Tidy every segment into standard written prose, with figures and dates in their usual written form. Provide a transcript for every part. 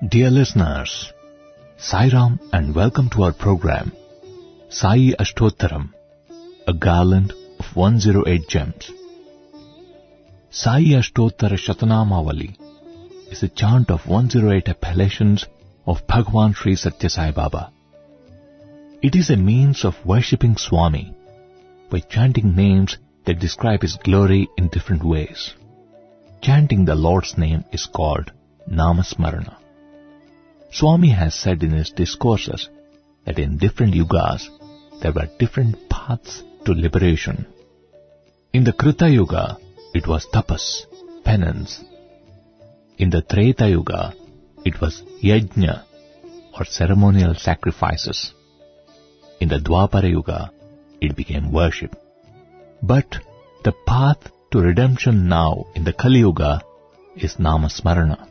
Dear listeners, Sai Ram and welcome to our program, Sai Ashtottaram, a garland of 108 gems. Sai Ashtottara Shatanamavali is a chant of 108 appellations of Bhagwan Sri Satya Sai Baba. It is a means of worshipping Swami by chanting names that describe his glory in different ways. Chanting the Lord's name is called Namasmarana. Swami has said in his discourses that in different yugas there were different paths to liberation. In the Krita Yuga, it was tapas, penance. In the Treta Yuga, it was yajna, or ceremonial sacrifices. In the Dwapara Yuga, it became worship. But the path to redemption now in the Kali Yuga is Namasmarana.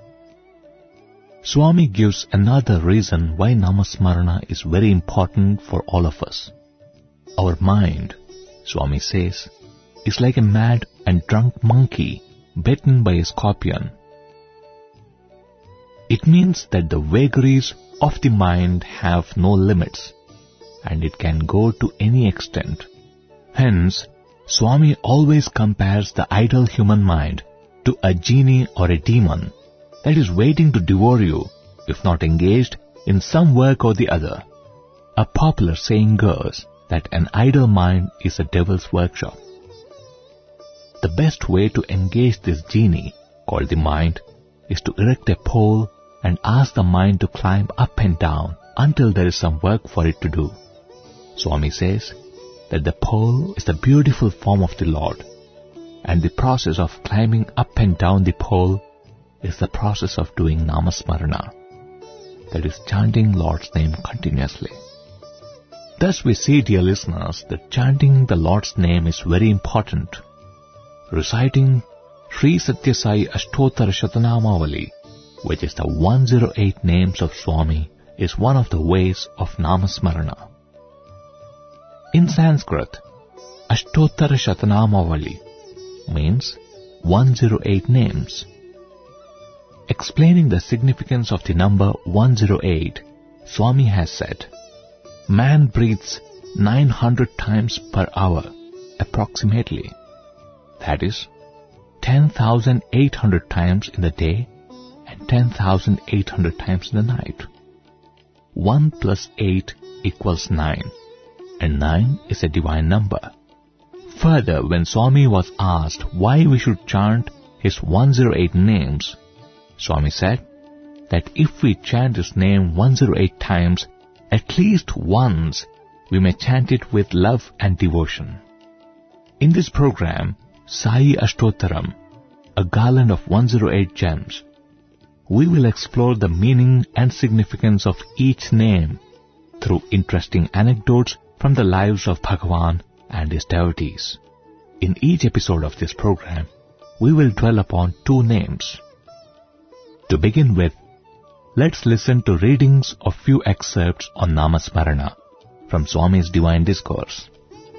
Swami gives another reason why Namasmarana is very important for all of us. Our mind, Swami says, is like a mad and drunk monkey bitten by a scorpion. It means that the vagaries of the mind have no limits, and it can go to any extent. Hence, Swami always compares the idle human mind to a genie or a demon that is waiting to devour you if not engaged in some work or the other. A popular saying goes that an idle mind is a devil's workshop. The best way to engage this genie, called the mind, is to erect a pole and ask the mind to climb up and down until there is some work for it to do. Swami says that the pole is the beautiful form of the Lord, and the process of climbing up and down the pole is the process of doing Namasmarana, that is chanting Lord's name continuously. Thus we see, dear listeners, that chanting the Lord's name is very important. Reciting Sri Satya Sai Ashtottara Shatanamavali, which is the 108 names of Swami, is one of the ways of Namasmarana. In Sanskrit, Ashtottara Shatanamavali means 108 names. Explaining the significance of the number 108, Swami has said, man breathes 900 times per hour, approximately. That is, 10,800 times in the day and 10,800 times in the night. 1 plus 8 equals 9, and 9 is a divine number. Further, when Swami was asked why we should chant his 108 names, Swami said that if we chant his name 108 times, at least once, we may chant it with love and devotion. In this program, Sai Ashtottaram, a garland of 108 gems, we will explore the meaning and significance of each name through interesting anecdotes from the lives of Bhagavan and his devotees. In each episode of this program, we will dwell upon two names. To begin with, let's listen to readings of few excerpts on Namasmarana from Swami's Divine Discourse.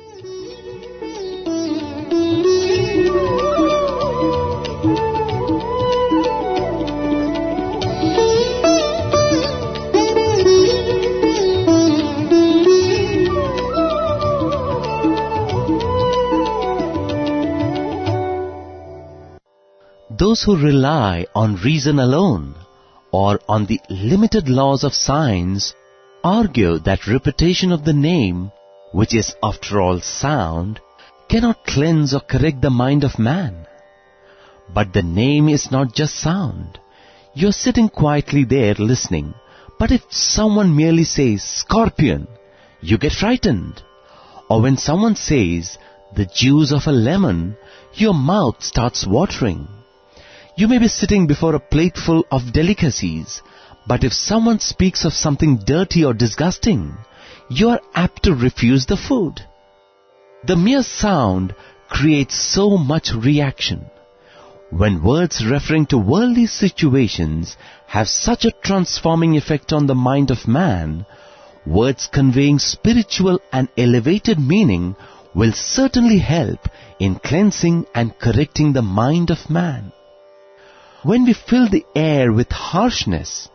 Those who rely on reason alone or on the limited laws of science argue that repetition of the name, which is after all sound, cannot cleanse or correct the mind of man. But the name is not just sound. You're sitting quietly there listening, but if someone merely says scorpion, you get frightened. Or when someone says the juice of a lemon, your mouth starts watering. You may be sitting before a plateful of delicacies, but if someone speaks of something dirty or disgusting, you are apt to refuse the food. The mere sound creates so much reaction. When words referring to worldly situations have such a transforming effect on the mind of man, words conveying spiritual and elevated meaning will certainly help in cleansing and correcting the mind of man. When we fill the air with harshness,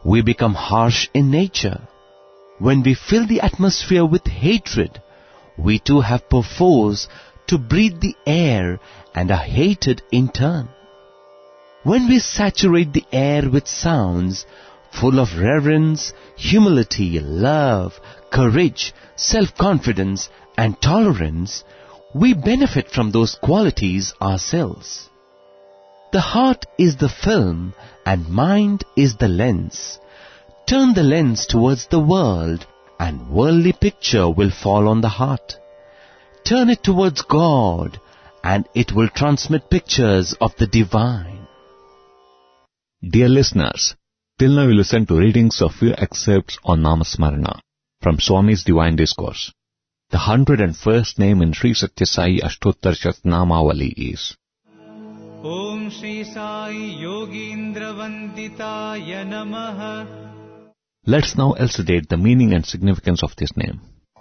we become harsh in nature. When we fill the atmosphere with hatred, we too have perforce to breathe the air and are hated in turn. When we saturate the air with sounds full of reverence, humility, love, courage, self-confidence and tolerance, we benefit from those qualities ourselves. The heart is the film and mind is the lens. Turn the lens towards the world and worldly picture will fall on the heart. Turn it towards God and it will transmit pictures of the divine. Dear listeners, till now you listened to readings of few excerpts on Namasmarana from Swami's Divine Discourse. The 101st name in Sri Satya Sai Ashtottar Shatnamavali is Om Shri Sai Yogindra Vanditaya Namaha. Let's now elucidate the meaning and significance of this name.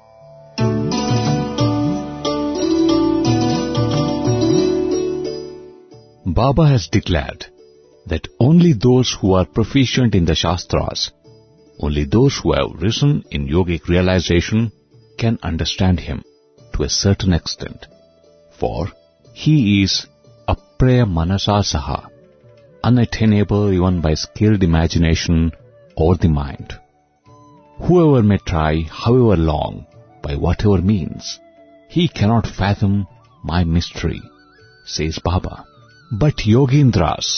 Baba has declared that only those who are proficient in the Shastras, only those who have risen in yogic realization can understand him to a certain extent. For he is apreya manasa saha, unattainable even by skilled imagination or the mind. Whoever may try, however long, by whatever means, he cannot fathom my mystery, says Baba. But Yogindras,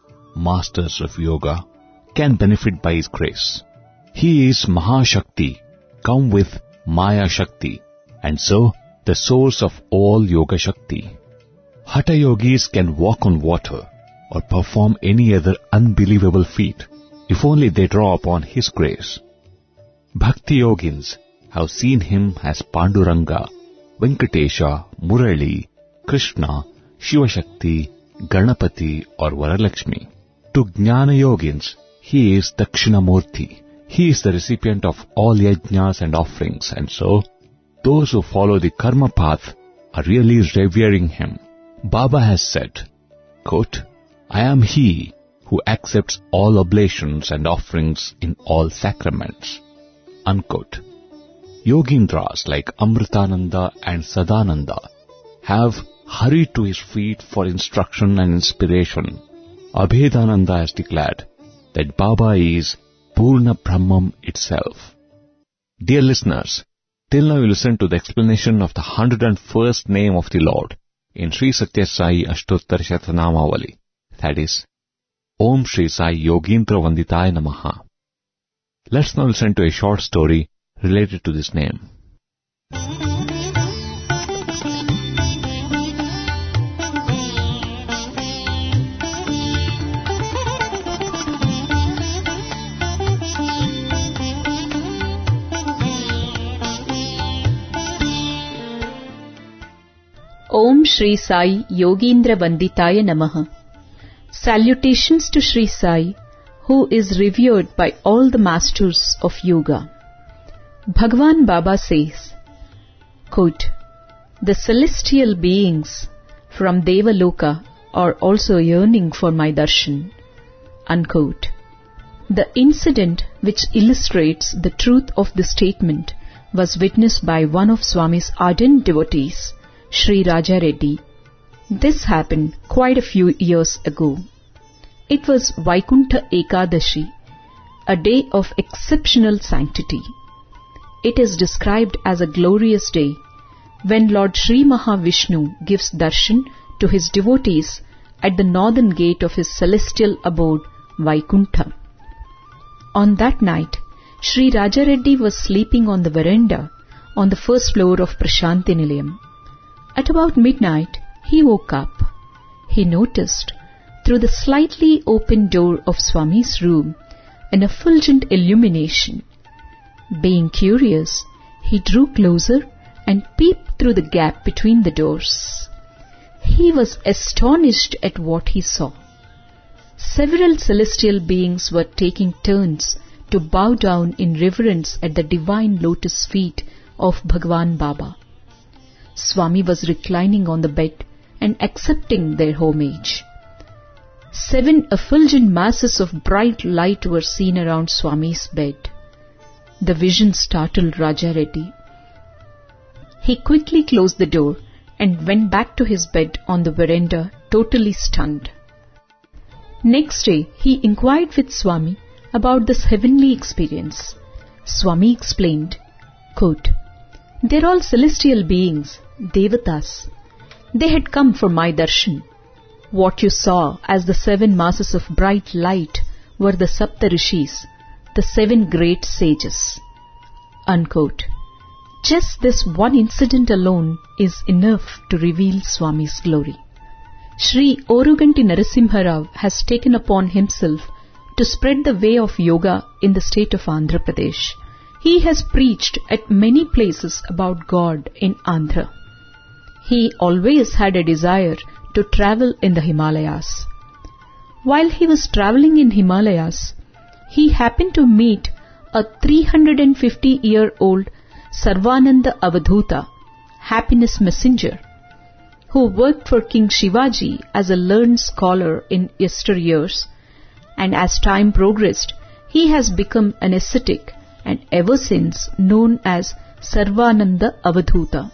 masters of yoga, can benefit by his grace. He is Mahashakti, come with Maya Shakti, and so the source of all Yoga Shakti. Hatha yogis can walk on water or perform any other unbelievable feat if only they draw upon his grace. Bhakti yogins have seen him as Panduranga, Venkatesha, Murali, Krishna, Shiva Shakti, Ganapati or Varalakshmi. To Jnana yogins, he is Dakshinamurti. He is the recipient of all yajnas and offerings, and so those who follow the karma path are really revering him. Baba has said, quote, I am he who accepts all oblations and offerings in all sacraments, unquote. Yogindras like Amritananda and Sadananda have hurried to his feet for instruction and inspiration. Abhedananda has declared that Baba is Purna Brahman itself. Dear listeners, till now you listened to the explanation of the 101st name of the Lord in Sri Satya Sai Ashtottar Shatnamavali, that is, Om Shri Sai Yogindra Vanditaya Namaha. Let's now listen to a short story related to this name. Om Shri Sai Yogindra Vanditaya Namaha. Salutations to Shri Sai, who is revered by all the masters of yoga. Bhagwan Baba says, quote, the celestial beings from Devaloka are also yearning for my darshan, unquote. The incident which illustrates the truth of the statement was witnessed by one of Swami's ardent devotees, Sri Raja Reddy. This happened quite a few years ago. It was Vaikuntha Ekadashi, a day of exceptional sanctity. It is described as a glorious day when Lord Sri Mahavishnu gives darshan to his devotees at the northern gate of his celestial abode, Vaikuntha. On that night, Sri Raja Reddy was sleeping on the veranda on the first floor of Prashanti Nilayam. At about midnight, he woke up. He noticed, through the slightly open door of Swami's room, an effulgent illumination. Being curious, he drew closer and peeped through the gap between the doors. He was astonished at what he saw. Several celestial beings were taking turns to bow down in reverence at the divine lotus feet of Bhagwan Baba. Swami was reclining on the bed and accepting their homage. 7 effulgent masses of bright light were seen around Swami's bed. The vision startled Raja Reddy. He quickly closed the door and went back to his bed on the veranda, totally stunned. Next day, he inquired with Swami about this heavenly experience. Swami explained, quote, "They're all celestial beings, Devatas. They had come for my darshan. What you saw as the 7 masses of bright light were the Saptarishis, the 7 great sages." Unquote. Just this one incident alone is enough to reveal Swami's glory. Sri Oruganti Narasimha Rao has taken upon himself to spread the way of yoga in the state of Andhra Pradesh. He has preached at many places about God in Andhra. He always had a desire to travel in the Himalayas. While he was traveling in Himalayas, he happened to meet a 350-year-old Sarvananda Avadhuta, happiness messenger, who worked for King Shivaji as a learned scholar in yesteryears, and as time progressed, he has become an ascetic and ever since known as Sarvananda Avadhuta.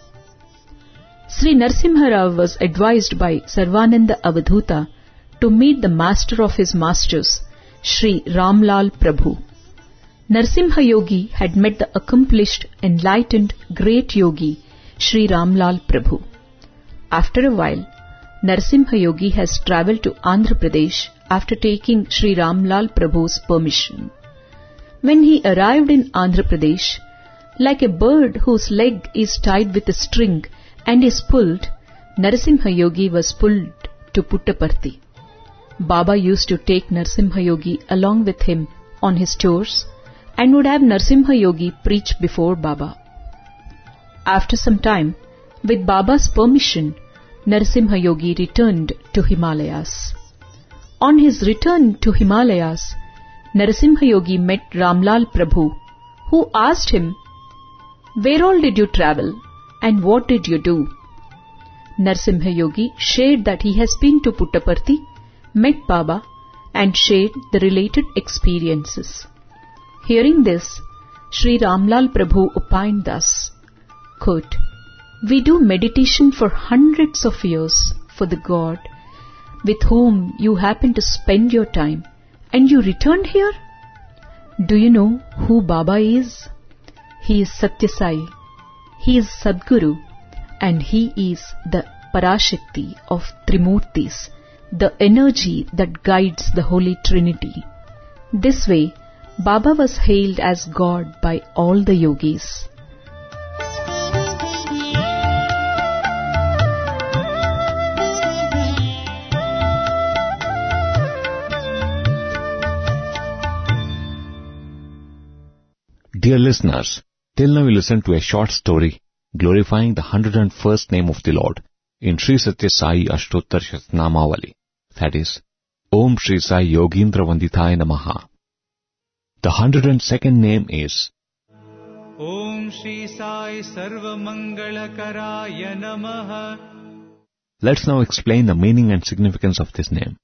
Sri Narasimha Rao was advised by Sarvananda Avadhuta to meet the master of his masters, Sri Ramlal Prabhu. Narasimha Yogi had met the accomplished, enlightened, great yogi, Sri Ramlal Prabhu. After a while, Narasimha Yogi has travelled to Andhra Pradesh after taking Sri Ramlal Prabhu's permission. When he arrived in Andhra Pradesh, like a bird whose leg is tied with a string and is pulled, Narasimha Yogi was pulled to Puttaparthi. Baba used to take Narasimha Yogi along with him on his tours and would have Narasimha Yogi preach before Baba. After some time, with Baba's permission, Narasimha Yogi returned to Himalayas. On his return to Himalayas, Narasimha Yogi met Ramlal Prabhu, who asked him, "Where all did you travel and what did you do?" Narasimha Yogi shared that he has been to Puttaparthi, met Baba and shared the related experiences. Hearing this, Sri Ramlal Prabhu opined thus, quote, "We do meditation for hundreds of years for the God with whom you happen to spend your time, and you returned here? Do you know who Baba is? He is Satya Sai, he is Sadguru, and he is the Parashakti of Trimurtis, the energy that guides the Holy Trinity." This way, Baba was hailed as God by all the yogis. Dear listeners, till now we listened to a short story glorifying the 101st name of the Lord in Sri Satya Sai Ashtottar Shatnamavali, that is, Om Sri Sai Yogindra Vanditaya Namaha. The 102nd name is Om Shri Sai Sarva Mangalakaraya Namaha. Let's now explain the meaning and significance of this name.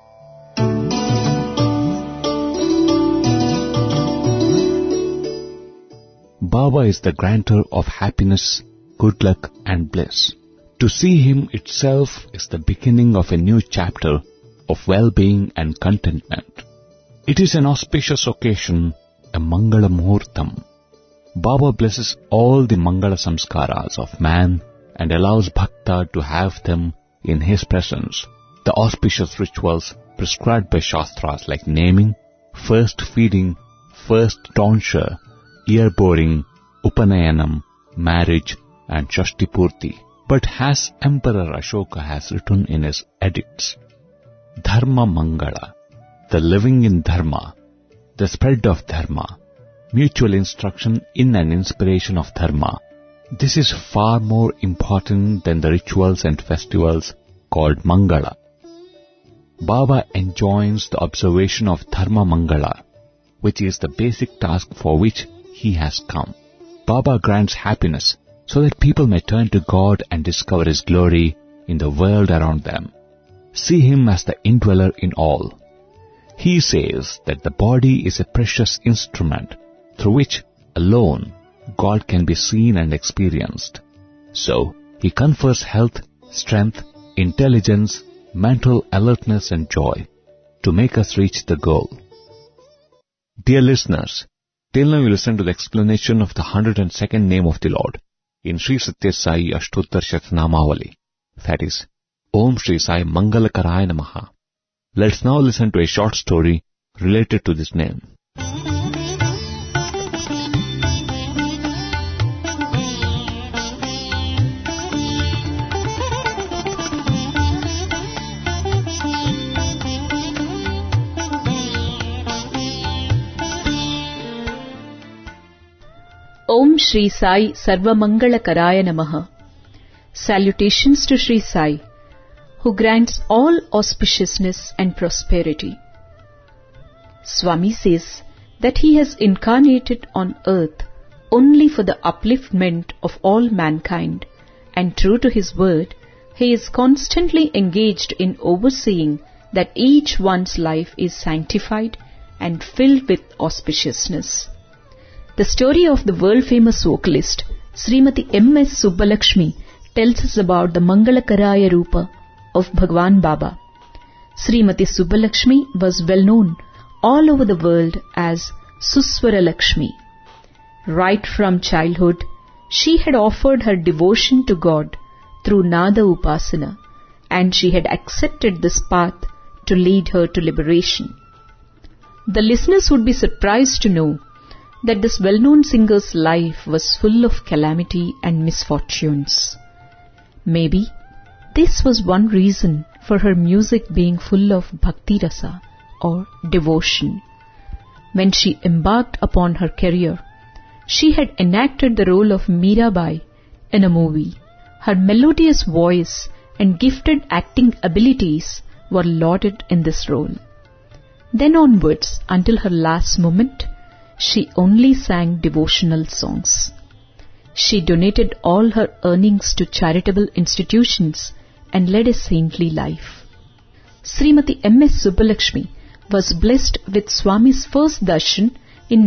Baba is the grantor of happiness, good luck and bliss. To see him itself is the beginning of a new chapter of well-being and contentment. It is an auspicious occasion, a Mangala Muhurtam. Baba blesses all the Mangala Samskaras of man and allows Bhakta to have them in his presence. The auspicious rituals prescribed by Shastras like naming, first feeding, first tonsure, ear boring, Upanayanam, marriage and Shashti Purti. But as Emperor Ashoka has written in his edicts, Dharma Mangala, the living in Dharma, the spread of Dharma, mutual instruction in and inspiration of Dharma. This is far more important than the rituals and festivals called Mangala. Baba enjoins the observation of Dharma Mangala, which is the basic task for which he has come. Baba grants happiness so that people may turn to God and discover His glory in the world around them. see Him as the indweller in all. He says that the body is a precious instrument through which alone God can be seen and experienced. So, He confers health, strength, intelligence, mental alertness and joy to make us reach the goal. Dear listeners, till now you listened to the explanation of the 102nd name of the Lord in Sri Satya Sai Ashtottar Shatanamavali, that is, Om Shri Sai Mangalakaraya Namaha. Let's now listen to a short story related to this name. Om Shri Sai Sarvamangalakaraya Namaha. Salutations to Shri Sai, who grants all auspiciousness and prosperity. Swami says that he has incarnated on earth only for the upliftment of all mankind, and true to his word, he is constantly engaged in overseeing that each one's life is sanctified and filled with auspiciousness. The story of the world-famous vocalist Srimati M.S. Subbalakshmi tells us about the Mangalakaraya Rupa of Bhagwan Baba. Srimati Subbalakshmi was well known all over the world as Suswara Lakshmi. Right from childhood, she had offered her devotion to God through Nada Upasana, and she had accepted this path to lead her to liberation. The listeners would be surprised to know that this well-known singer's life was full of calamity and misfortunes. Maybe this was one reason for her music being full of bhakti rasa or devotion. When she embarked upon her career, she had enacted the role of Mirabai in a movie. Her melodious voice and gifted acting abilities were lauded in this role. Then onwards, until her last moment, she only sang devotional songs. She donated all her earnings to charitable institutions and led a saintly life. Srimati M.S. Subbalakshmi was blessed with Swami's first darshan in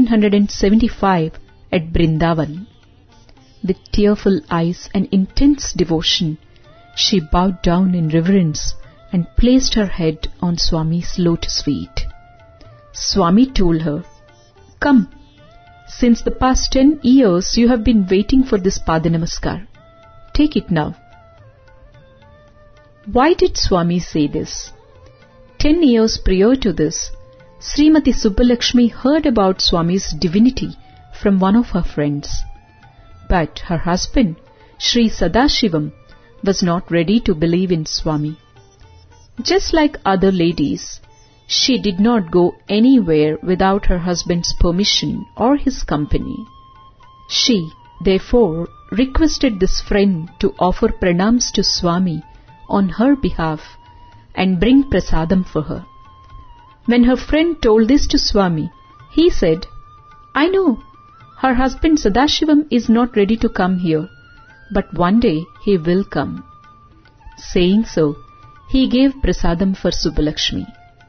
1975 at Brindavan. With tearful eyes and intense devotion, she bowed down in reverence and placed her head on Swami's lotus feet. Swami told her, "Come, since the past 10 years you have been waiting for this Padanamaskar. Take it now." Why did Swami say this? 10 years prior to this, Srimati Subbalakshmi heard about Swami's divinity from one of her friends. But her husband, Sri Sadashivam, was not ready to believe in Swami. Just like other ladies, she did not go anywhere without her husband's permission or his company. She, therefore, requested this friend to offer pranams to Swami on her behalf and bring prasadam for her. When her friend told this to Swami, he said, "I know, her husband Sadashivam is not ready to come here, but one day he will come." Saying so, he gave prasadam for Subbalakshmi.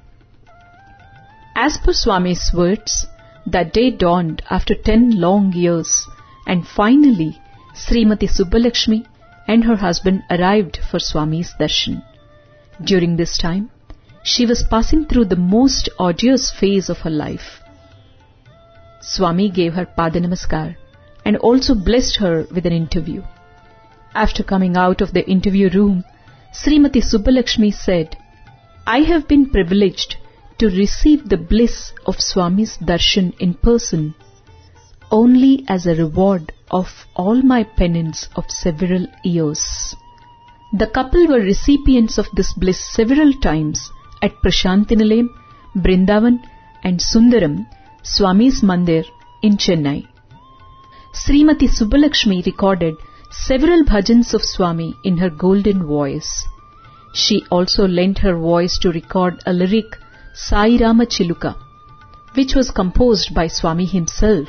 As per Swami's words, that day dawned after 10 long years, and finally Srimati Subbalakshmi and her husband arrived for Swami's darshan. During this time, she was passing through the most arduous phase of her life. Swami gave her Padanamaskar and also blessed her with an interview. After coming out of the interview room, Srimati Subbalakshmi said, "I have been privileged to receive the bliss of Swami's darshan in person only as a reward of all my penance of several years." The couple were recipients of this bliss several times at Prashantinilayam, Brindavan and Sundaram, Swami's Mandir in Chennai. Srimati Subbalakshmi recorded several bhajans of Swami in her golden voice. She also lent her voice to record a lyric, Sai Rama Chiluka, which was composed by Swami himself.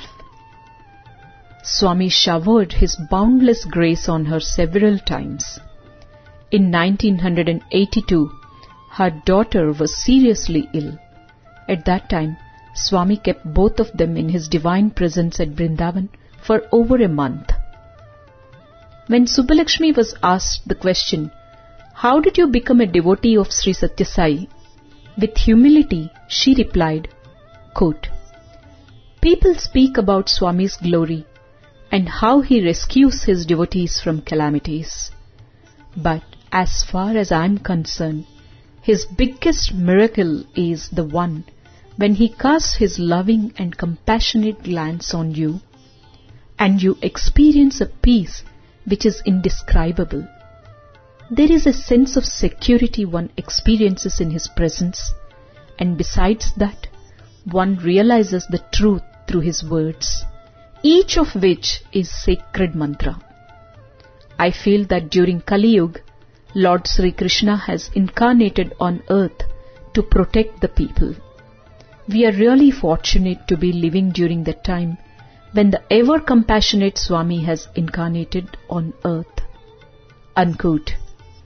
Swami showered his boundless grace on her several times. In 1982, her daughter was seriously ill. At that time, Swami kept both of them in his divine presence at Vrindavan for over a month. When Subbalakshmi was asked the question, "How did you become a devotee of Sri Satya Sai?" with humility, she replied, quote, "People speak about Swami's glory and how he rescues his devotees from calamities. But as far as I am concerned, his biggest miracle is the one when he casts his loving and compassionate glance on you and you experience a peace which is indescribable. There is a sense of security one experiences in his presence, and besides that, one realizes the truth through his words, each of which is sacred mantra. I feel that during Kali Yuga, Lord Sri Krishna has incarnated on earth to protect the people. We are really fortunate to be living during the time when the ever-compassionate Swami has incarnated on earth." Unquote.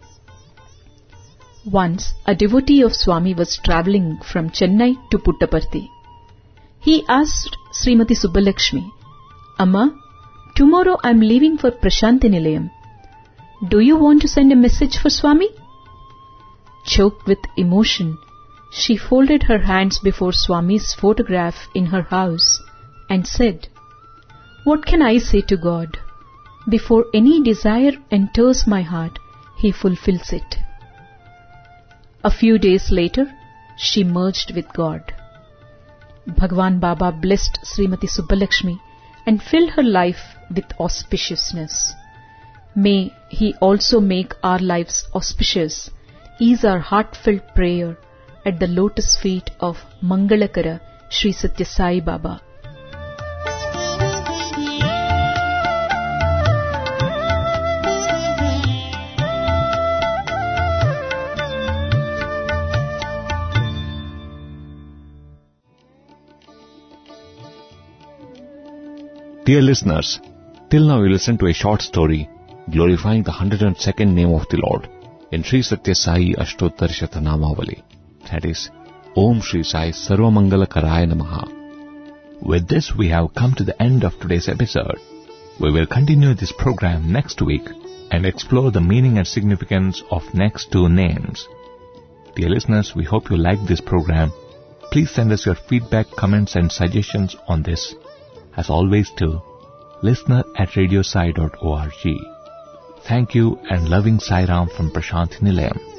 Once, a devotee of Swami was travelling from Chennai to Puttaparthi. He asked Srimati Subbalakshmi, "Amma, tomorrow I am leaving for Prashanti Nilayam. Do you want to send a message for Swami?" Choked with emotion, she folded her hands before Swami's photograph in her house and said, "What can I say to God? Before any desire enters my heart, He fulfills it." A few days later, she merged with God. Bhagwan Baba blessed Srimati Subbalakshmi and filled her life with auspiciousness. May He also make our lives auspicious is our heartfelt prayer at the lotus feet of Mangalakara Sri Satya Sai Baba. Dear listeners, till now you listened to a short story glorifying the 102nd name of the Lord in Sri Satya Sai Ashtottara Shatanamavali, that is, Om Shri Sai Sarvamangala Karaya Namaha. With this we have come to the end of today's episode. We will continue this program next week and explore the meaning and significance of next two names. Dear listeners, we hope you like this program. Please send us your feedback, comments and suggestions on this, as always, to listener@radiosai.org. Thank you and loving Sai Ram from Prashanti Nilayam.